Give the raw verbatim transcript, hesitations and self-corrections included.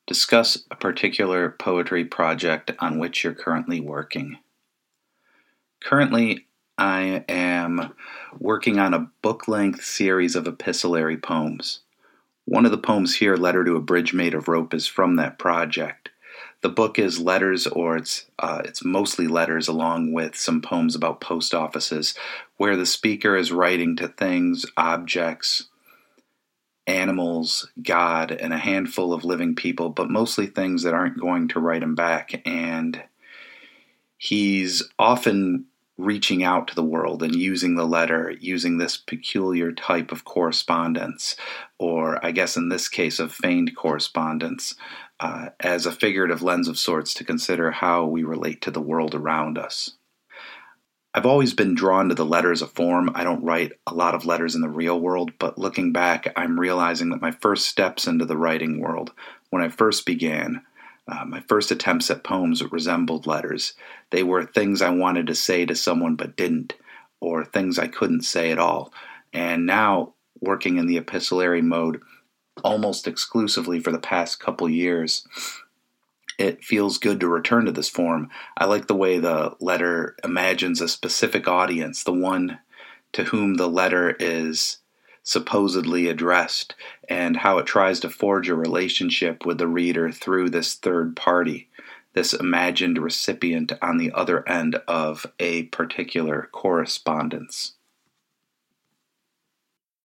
Discuss a particular poetry project on which you're currently working. Currently, I am working on a book-length series of epistolary poems. One of the poems here, Letter to a Bridge Made of Rope, is from that project. The book is letters, or it's uh, it's mostly letters, along with some poems about post offices, where the speaker is writing to things, objects, animals, God, and a handful of living people, but mostly things that aren't going to write him back. And he's often reaching out to the world and using the letter, using this peculiar type of correspondence, or I guess in this case of feigned correspondence, uh, as a figurative lens of sorts to consider how we relate to the world around us. I've always been drawn to the letter as a form. I don't write a lot of letters in the real world, but looking back, I'm realizing that my first steps into the writing world, when I first began, uh, my first attempts at poems resembled letters. They were things I wanted to say to someone but didn't, or things I couldn't say at all. And now, working in the epistolary mode almost exclusively for the past couple years, it feels good to return to this form. I like the way the letter imagines a specific audience, the one to whom the letter is supposedly addressed, and how it tries to forge a relationship with the reader through this third party, this imagined recipient on the other end of a particular correspondence.